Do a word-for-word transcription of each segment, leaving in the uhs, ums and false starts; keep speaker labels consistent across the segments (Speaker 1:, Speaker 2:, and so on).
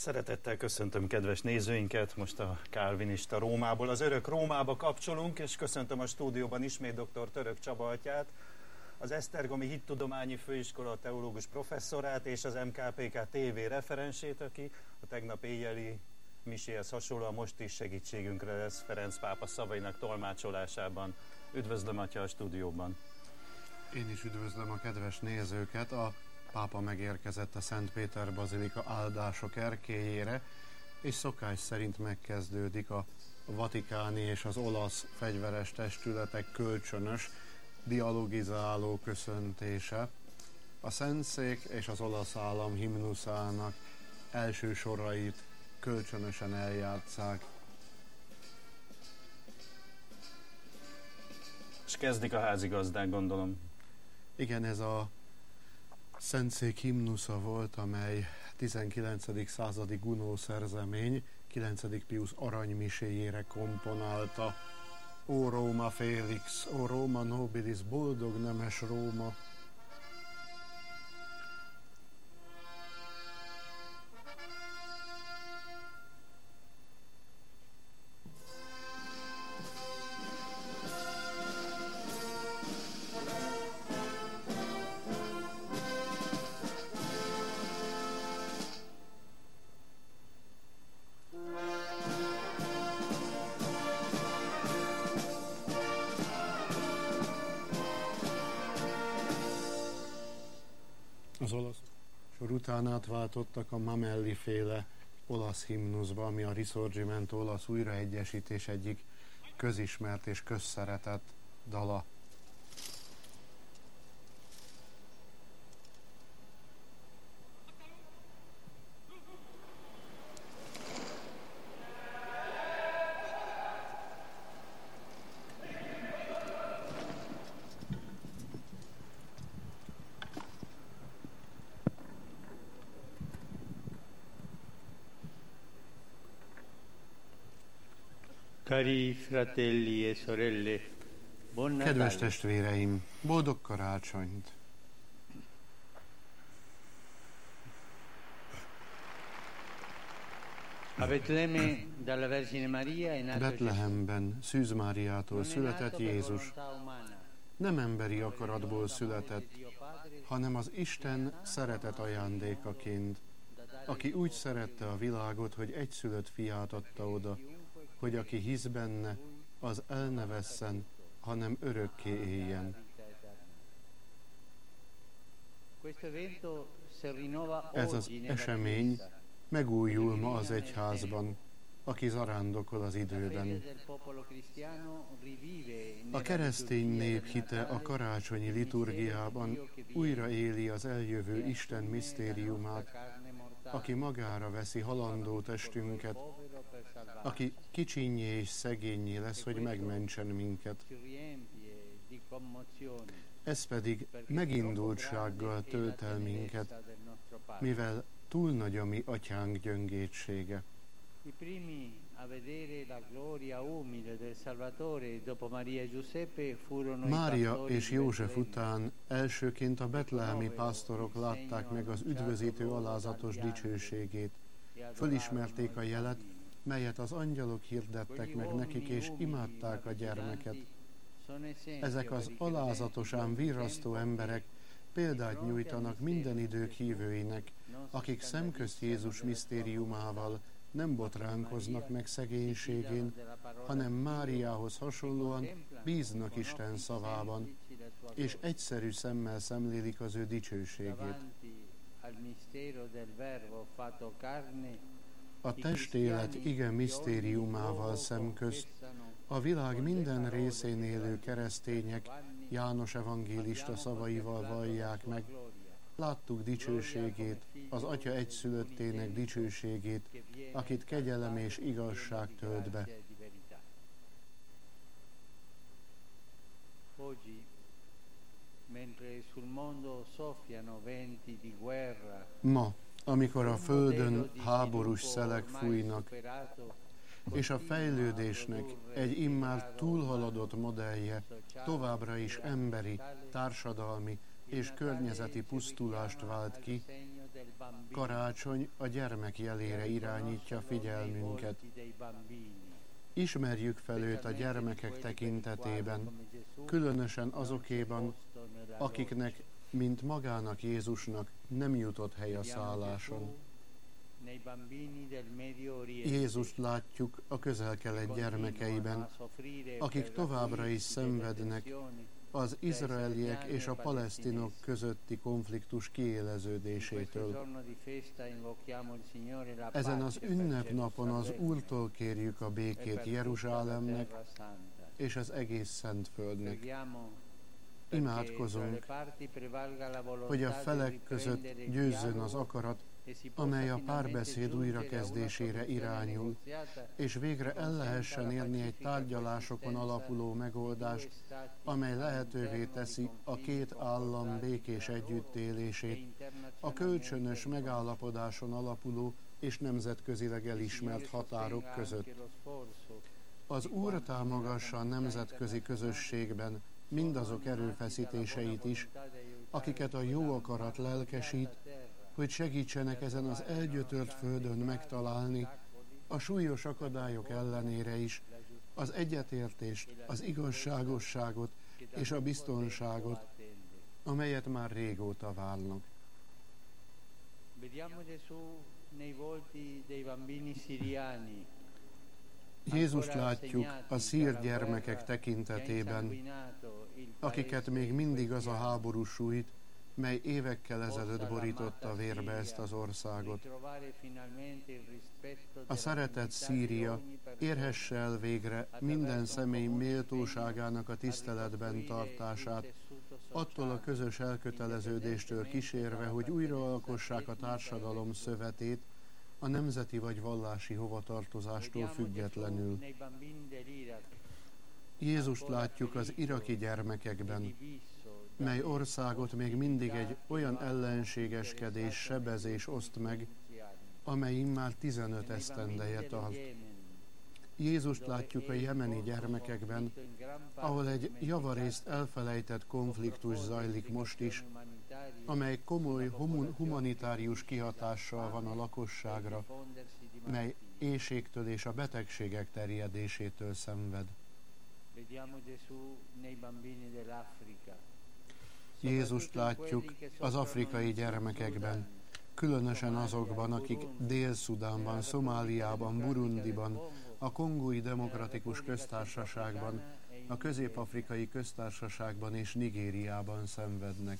Speaker 1: Szeretettel köszöntöm kedves nézőinket, most a kálvinista Rómából. Az örök Rómába kapcsolunk, és köszöntöm a stúdióban ismét dr. Török Csaba atyát, az Esztergomi Hittudományi Főiskola teológus professzorát és az em ká pé ká té vé referensét, aki a tegnap éjjeli miséhez hasonlóan most is segítségünkre lesz Ferenc pápa szavainak tolmácsolásában. Üdvözlöm, atya, a stúdióban.
Speaker 2: Én is üdvözlöm a kedves nézőket. A pápa megérkezett a Szent Péter Bazilika áldások erkélyére, és szokás szerint megkezdődik a vatikáni és az olasz fegyveres testületek kölcsönös, dialogizáló köszöntése. A Szentszék és az olasz állam himnuszának első sorait kölcsönösen eljátsszák.
Speaker 1: És kezdik a házigazdák, gondolom.
Speaker 2: Igen, ez a Szentszék himnusza volt, amely tizenkilencedik századi Gounod szerzemény kilencedik Piusz aranymiséjére komponálta. Ó Róma Félix, ó Róma Nobilis, boldog nemes Róma! Az olasz sor után átváltottak a Mamelli féle olasz himnuszba, ami a Risorgimento olasz újraegyesítés egyik közismert és közszeretett dala.
Speaker 3: Cari fratelli e sorelle, buon Natale.
Speaker 2: Kedves testvéreim, boldog karácsonyt!
Speaker 3: A Betlemme dalla Vergine Maria è nato
Speaker 2: Betlehemben Szűz Máriától született Jézus. Nem emberi akaratból született, hanem az Isten szeretet ajándékaként, aki úgy szerette a világot, hogy egyszülött fiát adta oda, hogy aki hisz benne, az el ne vesszen, hanem örökké éljen. Ez az esemény megújul ma az egyházban, aki zarándokol az időben. A keresztény nép hite a karácsonyi liturgiában újraéli az eljövő Isten misztériumát, aki magára veszi halandó testünket, aki kicsinnyé és szegényé lesz, hogy megmentsen minket. Ez pedig megindultsággal tölt el minket, mivel túl nagy a mi atyánk gyöngétsége. Mária és József után elsőként a betlehemi pásztorok látták meg az üdvözítő alázatos dicsőségét. Fölismerték a jelet, melyet az angyalok hirdettek meg nekik, és imádták a gyermeket. Ezek az alázatos, ám virrasztó emberek példát nyújtanak minden idők hívőinek, akik szemközt Jézus misztériumával nem botránkoznak meg szegénységén, hanem Máriához hasonlóan bíznak Isten szavában, és egyszerű szemmel szemlélik az ő dicsőségét. A testélet ige misztériumával szemközt a világ minden részén élő keresztények János evangélista szavaival vallják meg: láttuk dicsőségét, az Atya egyszülöttének dicsőségét, akit kegyelem és igazság tölt be. Ma, amikor a földön háborús szelek fújnak, és a fejlődésnek egy immár túlhaladott modellje továbbra is emberi, társadalmi és környezeti pusztulást vált ki, karácsony a gyermek jelére irányítja figyelmünket. Ismerjük fel őt a gyermekek tekintetében, különösen azokéban, akiknek, mint magának Jézusnak nem jutott hely a szálláson. Jézust látjuk a Közel-Kelet gyermekeiben, akik továbbra is szenvednek az izraeliek és a palesztinok közötti konfliktus kiéleződésétől. Ezen az ünnepnapon az Úrtól kérjük a békét Jeruzsálemnek és az egész Szentföldnek. Imádkozunk, hogy a felek között győzzön az akarat, amely a párbeszéd újrakezdésére irányul, és végre el lehessen érni egy tárgyalásokon alapuló megoldást, amely lehetővé teszi a két állam békés együttélését, a kölcsönös megállapodáson alapuló és nemzetközileg elismert határok között. Az Úr támogassa a nemzetközi közösségben mindazok erőfeszítéseit is, akiket a jó akarat lelkesít, hogy segítsenek ezen az elgyötört földön megtalálni a súlyos akadályok ellenére is az egyetértést, az igazságosságot és a biztonságot, amelyet már régóta várnak. Jézust látjuk a szír gyermekek tekintetében, akiket még mindig az a háború sújt, mely évekkel ezelőtt borította vérbe ezt az országot. A szeretett Szíria érhesse el végre minden személy méltóságának a tiszteletben tartását, attól a közös elköteleződéstől kísérve, hogy újraalkossák a társadalom szövetét, a nemzeti vagy vallási hovatartozástól függetlenül. Jézust látjuk az iraki gyermekekben, mely országot még mindig egy olyan ellenségeskedés, sebezés oszt meg, amely immár tizenöt esztendeje tart. Jézust látjuk a jemeni gyermekekben, ahol egy javarészt elfelejtett konfliktus zajlik most is, amely komoly humanitárius kihatással van a lakosságra, mely éhségtől és a betegségek terjedésétől szenved. Jézust látjuk az afrikai gyermekekben, különösen azokban, akik Dél-Szudánban, Szomáliában, Burundiban, a Kongói Demokratikus Köztársaságban, a Közép-Afrikai Köztársaságban és Nigériában szenvednek.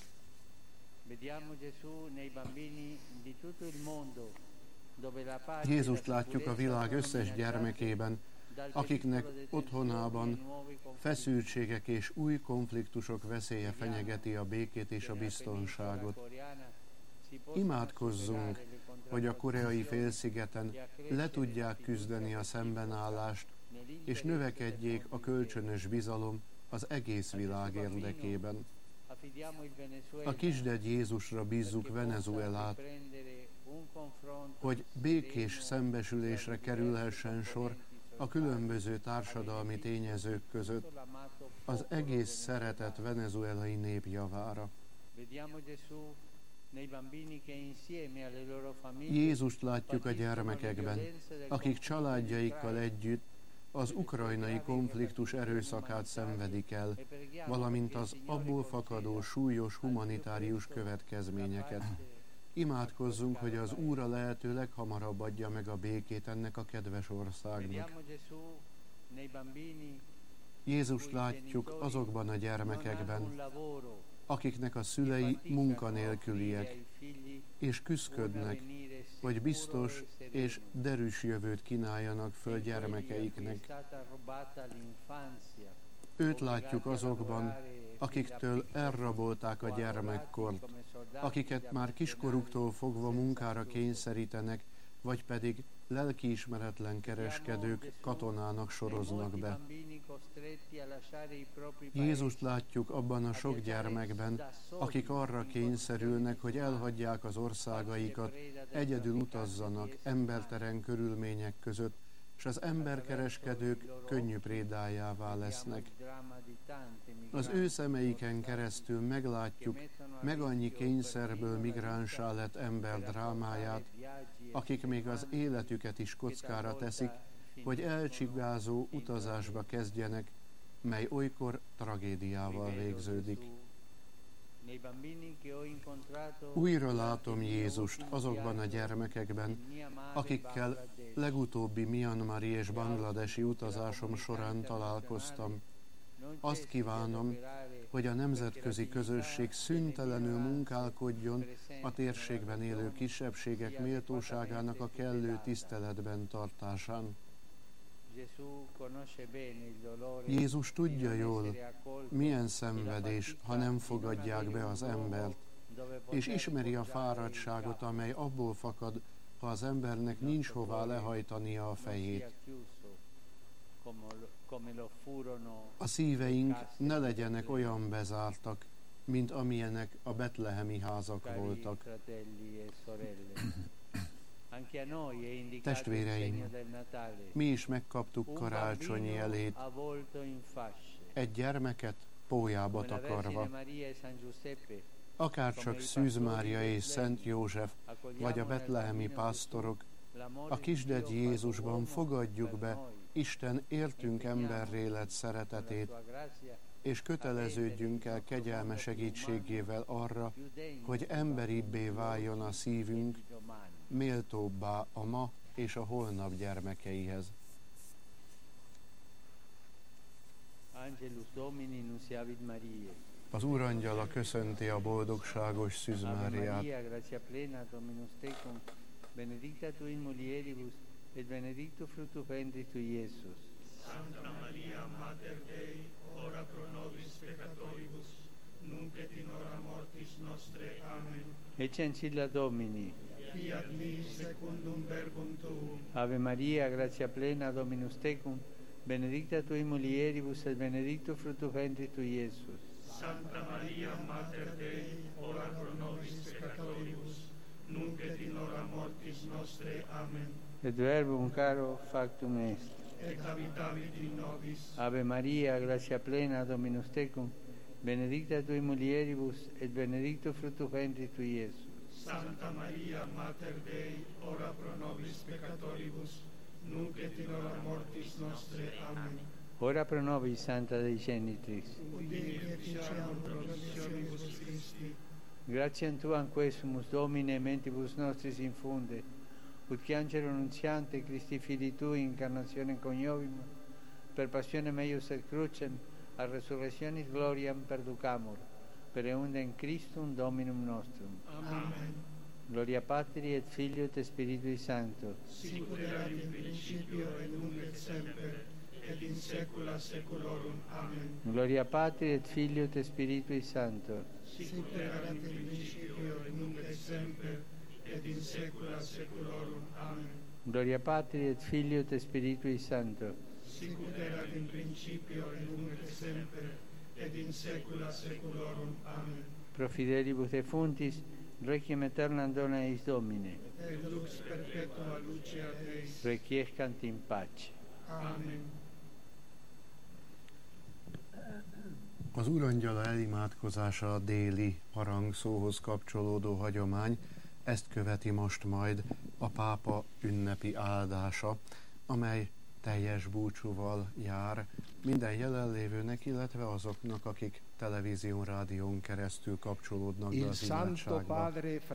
Speaker 2: Jézust látjuk a világ összes gyermekében, akiknek otthonában feszültségek és új konfliktusok veszélye fenyegeti a békét és a biztonságot. Imádkozzunk, hogy a koreai félszigeten le tudják küzdeni a szembenállást, és növekedjék a kölcsönös bizalom az egész világ érdekében. A kisdegy Jézusra bízzuk Venezuelát, hogy békés szembesülésre kerülhessen sor a különböző társadalmi tényezők között az egész szeretett venezuelai nép javára. Jézust látjuk a gyermekekben, akik családjaikkal együtt az ukrajnai konfliktus erőszakát szenvedik el, valamint az abból fakadó súlyos humanitárius következményeket. Imádkozzunk, hogy az Úr a lehető leghamarabb adja meg a békét ennek a kedves országnak. Jézust látjuk azokban a gyermekekben, akiknek a szülei munkanélküliek, és küszködnek, hogy biztos és derűs jövőt kínáljanak föl gyermekeiknek. Őt látjuk azokban, akiktől elrabolták a gyermekkort, akiket már kiskoruktól fogva munkára kényszerítenek, vagy pedig lelkiismeretlen kereskedők katonának soroznak be. Jézust látjuk abban a sok gyermekben, akik arra kényszerülnek, hogy elhagyják az országaikat, egyedül utazzanak embertelen körülmények között, és az emberkereskedők könnyű prédájává lesznek. Az ő szemeiken keresztül meglátjuk meg annyi kényszerből migránsá lett ember drámáját, akik még az életüket is kockára teszik, hogy elcsigázó utazásba kezdjenek, mely olykor tragédiával végződik. Újra látom Jézust azokban a gyermekekben, akikkel legutóbbi Myanmari és bangladesi utazásom során találkoztam. Azt kívánom, hogy a nemzetközi közösség szüntelenül munkálkodjon a térségben élő kisebbségek méltóságának a kellő tiszteletben tartásán. Jézus tudja jól, milyen szenvedés, ha nem fogadják be az embert, és ismeri a fáradtságot, amely abból fakad, ha az embernek nincs hová lehajtania a fejét. A szíveink ne legyenek olyan bezártak, mint amilyenek a betlehemi házak voltak. Testvéreim, mi is megkaptuk karácsonyi jelét, egy gyermeket pólyába takarva. Akárcsak Szűz Mária és Szent József, vagy a betlehemi pásztorok, a kisdegy Jézusban fogadjuk be Isten értünk emberré lett szeretetét, és köteleződjünk el kegyelme segítségével arra, hogy emberibbé váljon a szívünk, méltóbbá a ma és a holnap gyermekeihez. Az Úrangyala köszönti a boldogságos Szűz Máriát.
Speaker 4: Benedicta tu in mulieribus, et benedictus fructus ventris tui, Iesus.
Speaker 5: Santa Maria, Mater Dei, ora pro nobis peccatoribus, nunc et in hora mortis nostre. Amen.
Speaker 4: Ecce ancilla Domini.
Speaker 5: Fiat mi secundum verbum tuum.
Speaker 4: Ave Maria, gratia plena, Dominus tecum, benedicta tu in mulieribus, et benedictus fructus ventris tui, Iesus.
Speaker 5: Santa Maria, Mater Dei, ora pro nobis peccatoribus, nunc et in hora mortis nostre. Amen.
Speaker 4: Et verbum caro factum est.
Speaker 5: Et habitavit in nobis.
Speaker 4: Ave Maria, gratia plena, Dominus tecum, benedicta tu in mulieribus, et benedictus fructus ventris tui, Iesus.
Speaker 5: Santa Maria, Mater Dei, ora pro nobis peccatoribus, nunc et in hora mortis nostre. Amen.
Speaker 4: Ora pro nobis, Santa Dei Genitrix.
Speaker 5: Udini et ficiamur promissionibus Christi.
Speaker 4: Gratiam Tuam quesumus, Domine, mentibus nostris infunde, ut che angelo nunziante Christi Fili Tui incarnazione coniovimus, per passione meius et crucem, a resurrectionis gloriam perducamur, per eundem Christum Dominum nostrum.
Speaker 5: Amen.
Speaker 4: Gloria Patri et Filio et Spiritui Sancto.
Speaker 5: Sicut erat in principio et nunc et semper, et in saecula saeculorum. Amen.
Speaker 4: Gloria Patri et Filio et Spiritui Sancto.
Speaker 5: Sicut erat in principio et nunc et semper, et in saecula saeculorum. Amen.
Speaker 4: Gloria Patri et Filio et Spiritui Sancto.
Speaker 5: Sicut erat in principio et nunc et semper, et in saecula saeculorum. Amen.
Speaker 4: Pro fidelibus defuntis, requiem aeternam dona eis Domine.
Speaker 5: Et lux perpetua lucea Deis.
Speaker 4: Requiescant in pace.
Speaker 5: Amen.
Speaker 2: Az Úrangyala elimádkozása a déli harangszóhoz kapcsolódó hagyomány, ezt követi most majd a pápa ünnepi áldása, amely teljes búcsúval jár minden jelenlévőnek, illetve azoknak, akik televízión, rádión keresztül kapcsolódnak be az imádságba.